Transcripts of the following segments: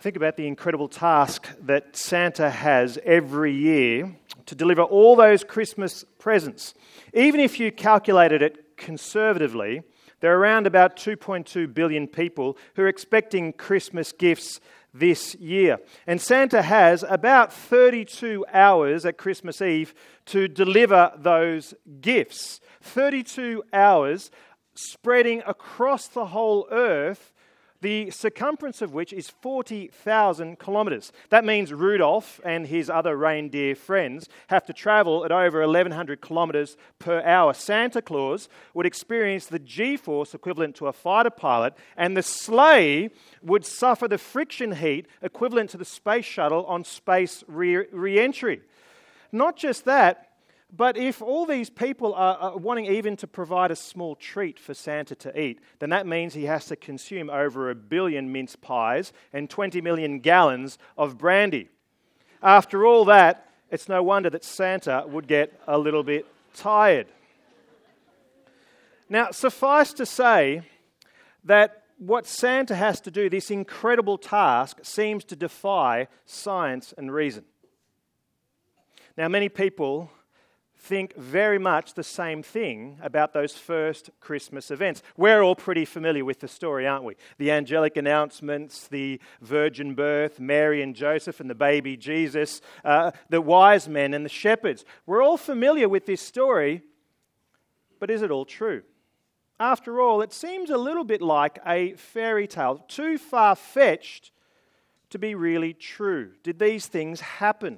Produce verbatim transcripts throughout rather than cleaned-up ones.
Think about the incredible task that Santa has every year to deliver all those Christmas presents. Even if you calculated it conservatively, there are around about two point two billion people who are expecting Christmas gifts this year. And Santa has about thirty-two hours at Christmas Eve to deliver those gifts. thirty-two hours spreading across the whole earth, the circumference of which is forty thousand kilometres. That means Rudolph and his other reindeer friends have to travel at over eleven hundred kilometres per hour. Santa Claus would experience the G-force equivalent to a fighter pilot, and the sleigh would suffer the friction heat equivalent to the space shuttle on space re- re-entry. Not just that, but if all these people are, are wanting even to provide a small treat for Santa to eat, then that means he has to consume over a billion mince pies and twenty million gallons of brandy. After all that, it's no wonder that Santa would get a little bit tired. Now, suffice to say that what Santa has to do, this incredible task, seems to defy science and reason. Now, many people think very much the same thing about those first Christmas events. We're all pretty familiar with the story, aren't we? The angelic announcements, the virgin birth, Mary and Joseph and the baby Jesus, uh, the wise men and the shepherds. We're all familiar with this story, but is it all true? After all, it seems a little bit like a fairy tale, too far-fetched to be really true. Did these things happen?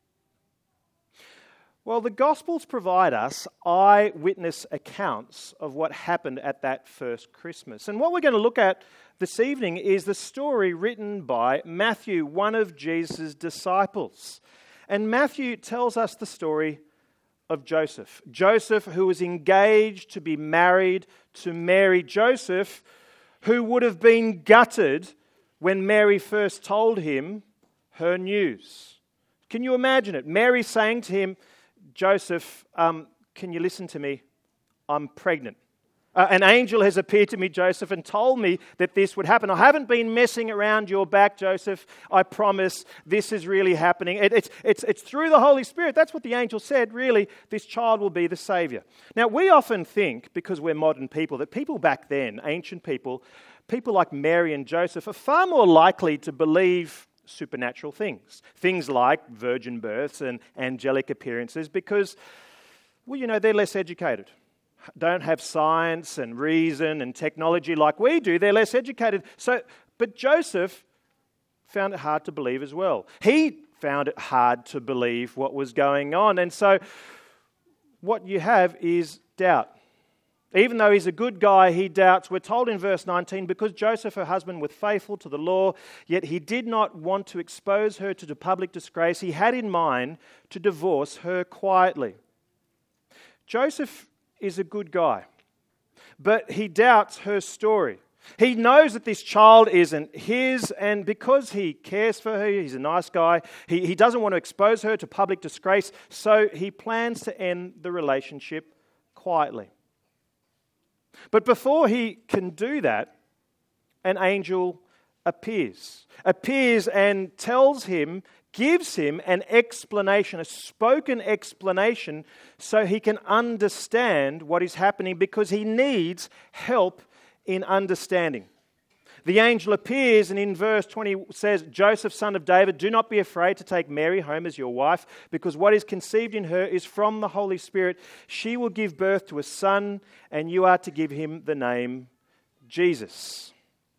Well, the Gospels provide us eyewitness accounts of what happened at that first Christmas. And what we're going to look at this evening is the story written by Matthew, one of Jesus' disciples. And Matthew tells us the story of Joseph. Joseph, who was engaged to be married to Mary. Joseph, who would have been gutted when Mary first told him her news. Can you imagine it? Mary saying to him, Joseph, um, can you listen to me? I'm pregnant. Uh, an angel has appeared to me, Joseph, and told me that this would happen. I haven't been messing around your back, Joseph. I promise this is really happening. It, it's, it's, it's through the Holy Spirit. That's what the angel said, really. This child will be the Saviour. Now, we often think, because we're modern people, that people back then, ancient people, people like Mary and Joseph, are far more likely to believe supernatural things. Things like virgin births and angelic appearances because, well, you know, they're less educated. Don't have science and reason and technology like we do. They're less educated. So, but Joseph found it hard to believe as well. He found it hard to believe what was going on. And so what you have is doubt. Even though he's a good guy, he doubts. We're told in verse nineteen, because Joseph, her husband, was faithful to the law, yet he did not want to expose her to public disgrace. He had in mind to divorce her quietly. Joseph is a good guy, but he doubts her story. He knows that this child isn't his, and because he cares for her, he's a nice guy, he, he doesn't want to expose her to public disgrace, so he plans to end the relationship quietly. But before he can do that, an angel appears. Appears and tells him, gives him an explanation, a spoken explanation, so he can understand what is happening because he needs help in understanding. The angel appears and in verse twenty says, Joseph, son of David, do not be afraid to take Mary home as your wife, because what is conceived in her is from the Holy Spirit. She will give birth to a son, and you are to give him the name Jesus.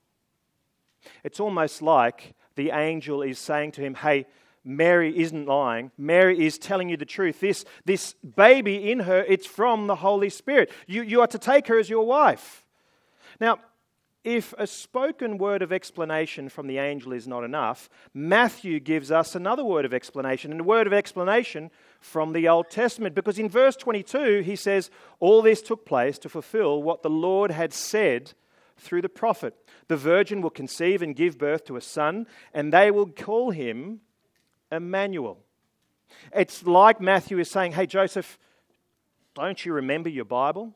It's almost like the angel is saying to him, hey, Mary isn't lying. Mary is telling you the truth. This, this baby in her, it's from the Holy Spirit. You, you are to take her as your wife. Now, if a spoken word of explanation from the angel is not enough, Matthew gives us another word of explanation, and a word of explanation from the Old Testament. Because in verse twenty-two, he says, all this took place to fulfill what the Lord had said through the prophet. The virgin will conceive and give birth to a son, and they will call him Emmanuel. It's like Matthew is saying, hey, Joseph, don't you remember your Bible?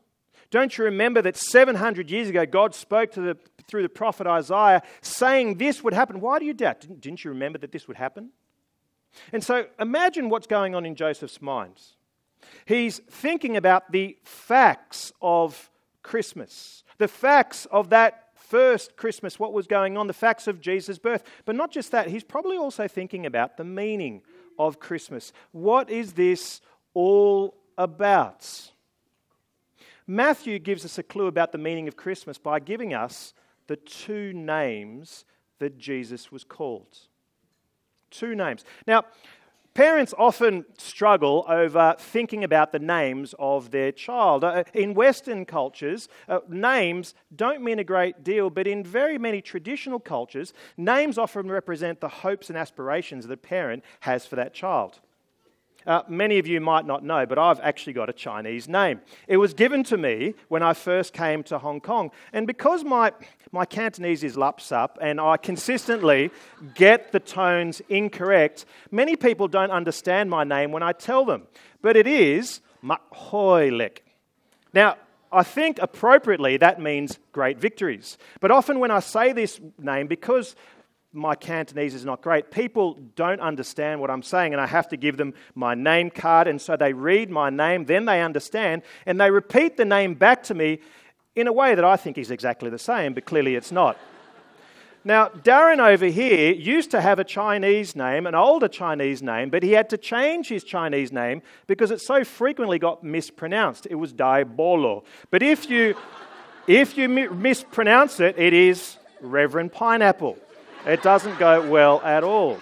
Don't you remember that seven hundred years ago God spoke to the, through the prophet Isaiah saying this would happen? Why do you doubt? Didn't, didn't you remember that this would happen? And so imagine what's going on in Joseph's mind. He's thinking about the facts of Christmas, the facts of that first Christmas, what was going on, the facts of Jesus' birth. But not just that, he's probably also thinking about the meaning of Christmas. What is this all about? Matthew gives us a clue about the meaning of Christmas by giving us the two names that Jesus was called. Two names. Now, parents often struggle over thinking about the names of their child. Uh, in Western cultures, uh, names don't mean a great deal, but in very many traditional cultures, names often represent the hopes and aspirations that a parent has for that child. Uh, many of you might not know, but I've actually got a Chinese name. It was given to me when I first came to Hong Kong. And because my, my Cantonese is lapsap and I consistently get the tones incorrect, many people don't understand my name when I tell them. But it is Mak Hoi Lek. Now, I think appropriately that means great victories. But often when I say this name, because my Cantonese is not great, people don't understand what I'm saying, and I have to give them my name card, and so they read my name, then they understand, and they repeat the name back to me in a way that I think is exactly the same, but clearly it's not. Now, Darren over here used to have a Chinese name, an older Chinese name, but he had to change his Chinese name because it so frequently got mispronounced. It was Dai Bolo. But if you, if you mi- mispronounce it, it is Reverend Pineapple. It doesn't go well at all.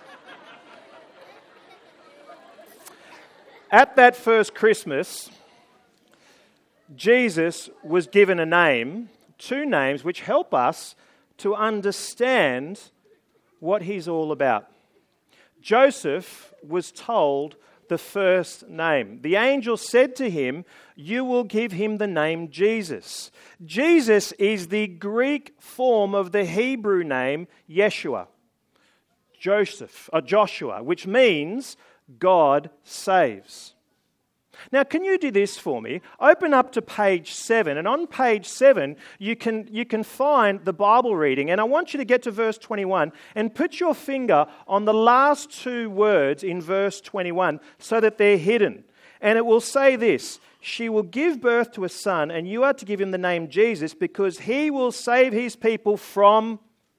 At that first Christmas, Jesus was given a name, two names, which help us to understand what he's all about. Joseph was told the first name. The angel said to him, "You will give him the name Jesus." Jesus is the Greek form of the Hebrew name Yeshua, Joseph, or Joshua, which means God saves. Now, can you do this for me? Open up to page seven, and on page seven, you can, you can find the Bible reading, and I want you to get to verse twenty-one and put your finger on the last two words in verse twenty-one so that they're hidden. And it will say this: "She will give birth to a son, and you are to give him the name Jesus, because he will save his people from..."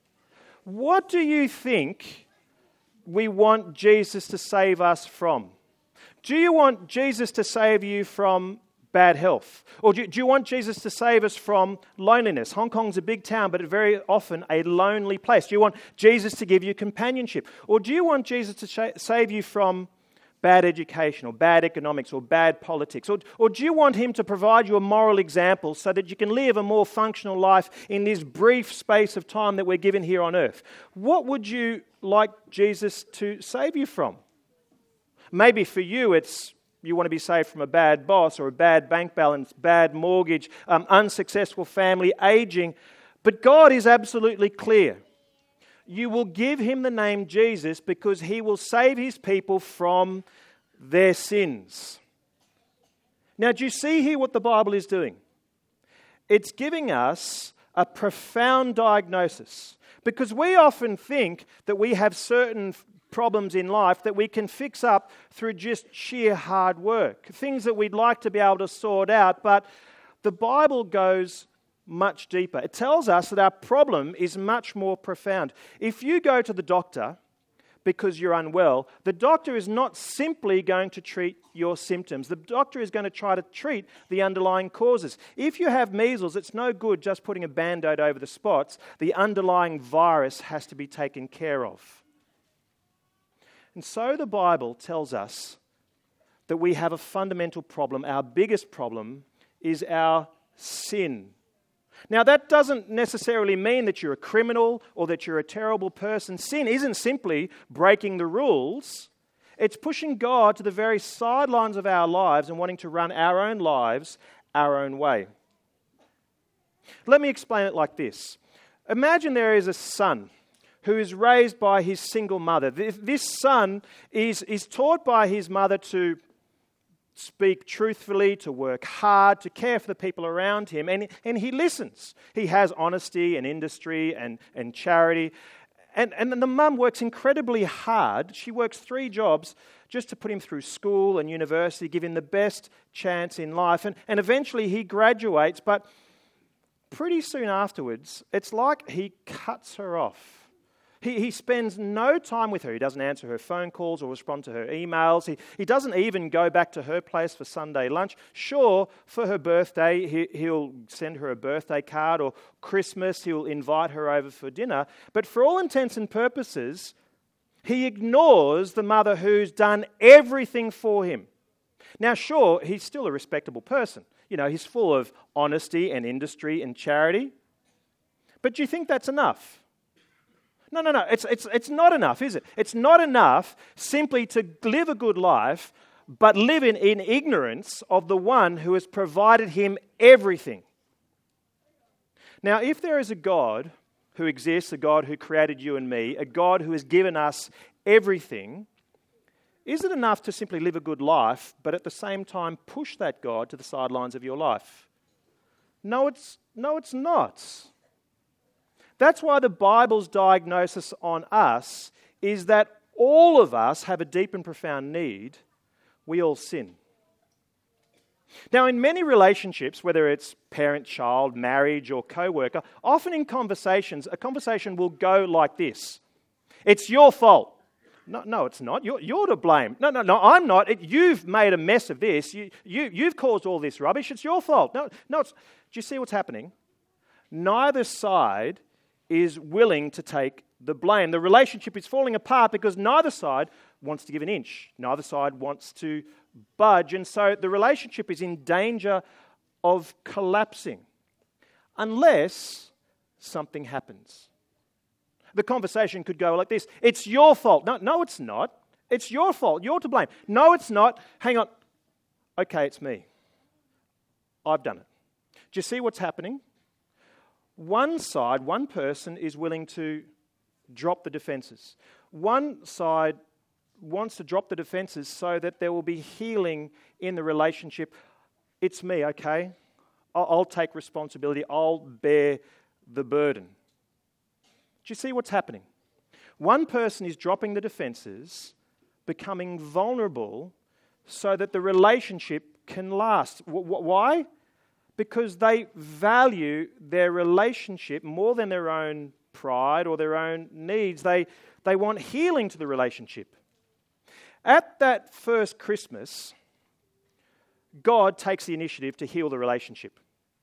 What do you think we want Jesus to save us from? Do you want Jesus to save you from bad health? Or do you, do you want Jesus to save us from loneliness? Hong Kong's a big town, but very often a lonely place. Do you want Jesus to give you companionship? Or do you want Jesus to sh- save you from bad education or bad economics or bad politics? Or, or do you want him to provide you a moral example so that you can live a more functional life in this brief space of time that we're given here on earth? What would you like Jesus to save you from? Maybe for you it's you want to be saved from a bad boss or a bad bank balance, bad mortgage, um, unsuccessful family, aging. But God is absolutely clear. You will give him the name Jesus because he will save his people from their sins. Now, do you see here what the Bible is doing? It's giving us a profound diagnosis, because we often think that we have certain problems in life that we can fix up through just sheer hard work, things that we'd like to be able to sort out, but the Bible goes much deeper. It tells us that our problem is much more profound. If you go to the doctor because you're unwell, the doctor is not simply going to treat your symptoms. The doctor is going to try to treat the underlying causes. If you have measles, it's no good just putting a band-aid over the spots. The underlying virus has to be taken care of. And so the Bible tells us that we have a fundamental problem. Our biggest problem is our sin. Now, that doesn't necessarily mean that you're a criminal or that you're a terrible person. Sin isn't simply breaking the rules. It's pushing God to the very sidelines of our lives and wanting to run our own lives our own way. Let me explain it like this. Imagine there is a son who is raised by his single mother. This son is, is taught by his mother to speak truthfully, to work hard, to care for the people around him, and, and he listens. He has honesty and industry and, and charity. And, and the mum works incredibly hard. She works three jobs just to put him through school and university, give him the best chance in life. And, and eventually he graduates, but pretty soon afterwards, it's like he cuts her off. He, he spends no time with her. He doesn't answer her phone calls or respond to her emails. He, he doesn't even go back to her place for Sunday lunch. Sure, for her birthday, he, he'll send her a birthday card, or Christmas, he'll invite her over for dinner. But for all intents and purposes, he ignores the mother who's done everything for him. Now, sure, he's still a respectable person. You know, he's full of honesty and industry and charity. But do you think that's enough? No, no, no. It's, it's, it's not enough, is it? It's not enough simply to live a good life, but live in, in ignorance of the one who has provided him everything. Now, if there is a God who exists, a God who created you and me, a God who has given us everything, is it enough to simply live a good life, but at the same time push that God to the sidelines of your life? No, it's, no, it's not. That's why the Bible's diagnosis on us is that all of us have a deep and profound need. We all sin. Now, in many relationships, whether it's parent-child, marriage, or co-worker, often in conversations, a conversation will go like this. It's your fault. No, no, it's not. You're, you're to blame. No, no, no, I'm not. It, you've made a mess of this. You, you, you've caused all this rubbish. It's your fault. No, no. It's, do you see what's happening? Neither side is willing to take the blame. The relationship is falling apart because neither side wants to give an inch. Neither side wants to budge. And so the relationship is in danger of collapsing unless something happens. The conversation could go like this. It's your fault. No, no, it's not. It's your fault. You're to blame. No, it's not. Hang on. Okay, it's me. I've done it. Do you see what's happening? One side, one person is willing to drop the defenses. One side wants to drop the defenses so that there will be healing in the relationship. It's me, okay? I'll, I'll take responsibility. I'll bear the burden. Do you see what's happening? One person is dropping the defenses, becoming vulnerable so that the relationship can last. W- w- why? Because they value their relationship more than their own pride or their own needs. They, they want healing to the relationship. At that first Christmas, God takes the initiative to heal the relationship.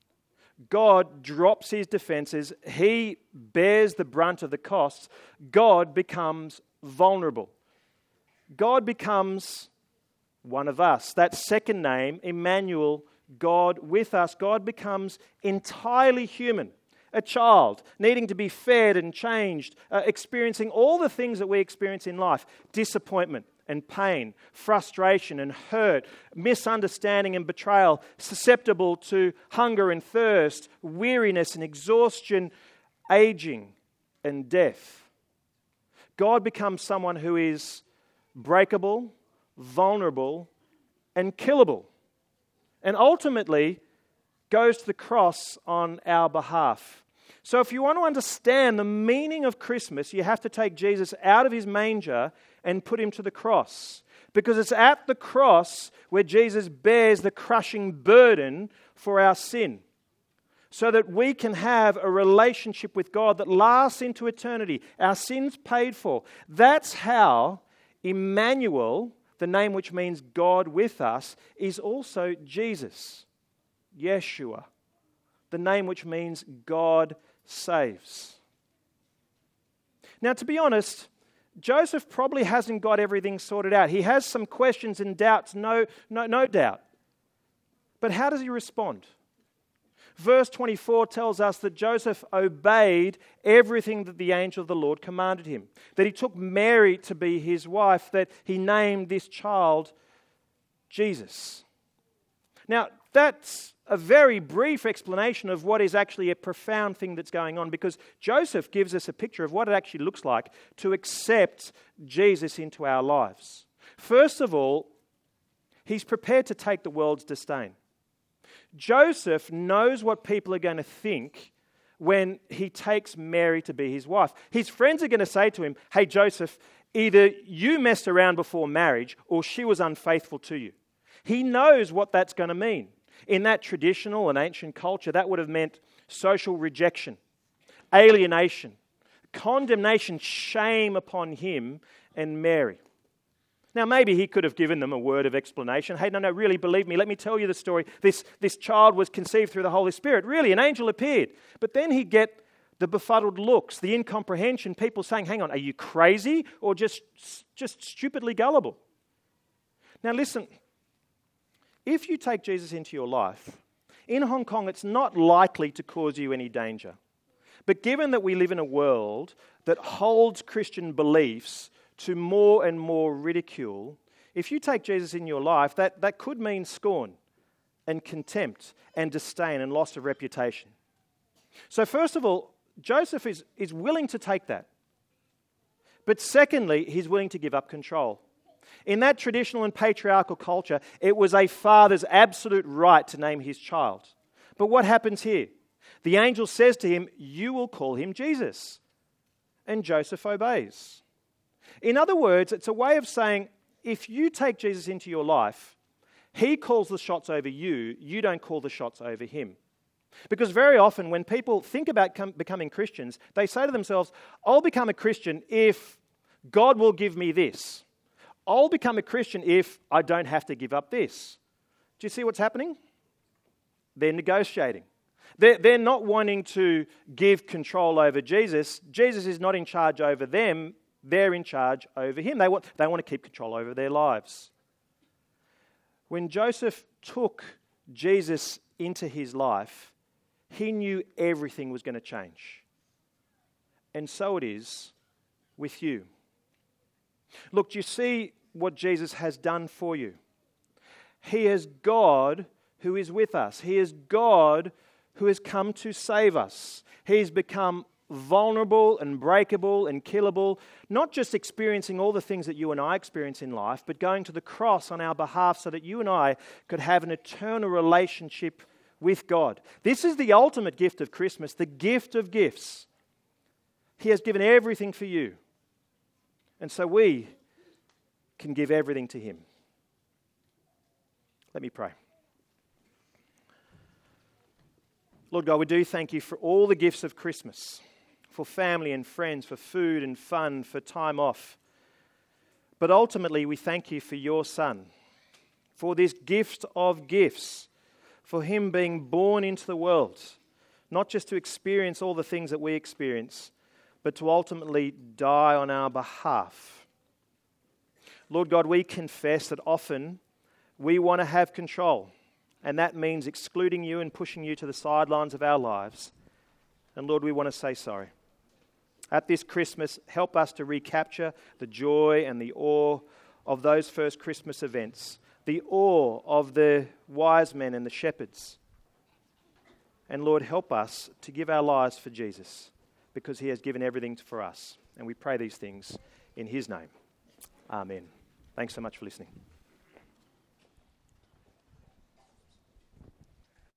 God drops his defenses. He bears the brunt of the costs. God becomes vulnerable. God becomes one of us. That second name, Emmanuel, God with us. God becomes entirely human. A child needing to be fed and changed, uh, experiencing all the things that we experience in life. Disappointment and pain, frustration and hurt, misunderstanding and betrayal, susceptible to hunger and thirst, weariness and exhaustion, aging and death. God becomes someone who is breakable, vulnerable, and killable. And ultimately goes to the cross on our behalf. So if you want to understand the meaning of Christmas, you have to take Jesus out of his manger and put him to the cross. Because it's at the cross where Jesus bears the crushing burden for our sin. So that we can have a relationship with God that lasts into eternity. Our sins paid for. That's how Emmanuel, the name which means God with us, is also Jesus, Yeshua, the name which means God saves. Now, to be honest, Joseph probably hasn't got everything sorted out. He has some questions and doubts, no, no, no doubt. But how does he respond? Verse twenty-four tells us that Joseph obeyed everything that the angel of the Lord commanded him. That he took Mary to be his wife, that he named this child Jesus. Now, that's a very brief explanation of what is actually a profound thing that's going on, because Joseph gives us a picture of what it actually looks like to accept Jesus into our lives. First of all, He's prepared to take the world's disdain. Joseph knows what people are going to think when he takes Mary to be his wife. His friends are going to say to him, hey, Joseph, either you messed around before marriage or she was unfaithful to you. He knows what that's going to mean. In that traditional and ancient culture, that would have meant social rejection, alienation, condemnation, shame upon him and Mary. Now, maybe he could have given them a word of explanation. Hey, no, no, really, believe me, let me tell you the story. This, this child was conceived through the Holy Spirit. Really, an angel appeared. But then he'd get the befuddled looks, the incomprehension, people saying, hang on, are you crazy or just, just stupidly gullible? Now, listen, if you take Jesus into your life, in Hong Kong, it's not likely to cause you any danger. But given that we live in a world that holds Christian beliefs to more and more ridicule, if you take Jesus in your life, that, that could mean scorn and contempt and disdain and loss of reputation. So first of all, Joseph is, is willing to take that. But secondly, he's willing to give up control. In that traditional and patriarchal culture, it was a father's absolute right to name his child. But what happens here? The angel says to him, you will call him Jesus. And Joseph obeys. In other words, it's a way of saying, if you take Jesus into your life, he calls the shots over you, you don't call the shots over him. Because very often when people think about com- becoming Christians, they say to themselves, I'll become a Christian if God will give me this. I'll become a Christian if I don't have to give up this. Do you see what's happening? They're negotiating. They're, they're not wanting to give control over Jesus. Jesus is not in charge over them. They're in charge over him. They want, they want to keep control over their lives. When Joseph took Jesus into his life, he knew everything was going to change. And so it is with you. Look, do you see what Jesus has done for you? He is God who is with us. He is God who has come to save us. He's become vulnerable and breakable and killable, not just experiencing all the things that you and I experience in life, but going to the cross on our behalf so that you and I could have an eternal relationship with God. This is the ultimate gift of Christmas, the gift of gifts. He has given everything for you. And so we can give everything to him. Let me pray. Lord God, we do thank you for all the gifts of Christmas, for family and friends, for food and fun, for time off. But ultimately, we thank you for your Son, for this gift of gifts, for him being born into the world, not just to experience all the things that we experience, but to ultimately die on our behalf. Lord God, we confess that often we want to have control, and that means excluding you and pushing you to the sidelines of our lives. And Lord, we want to say sorry. At this Christmas, help us to recapture the joy and the awe of those first Christmas events, the awe of the wise men and the shepherds. And Lord, help us to give our lives for Jesus, because he has given everything for us. And we pray these things in his name. Amen. Thanks so much for listening.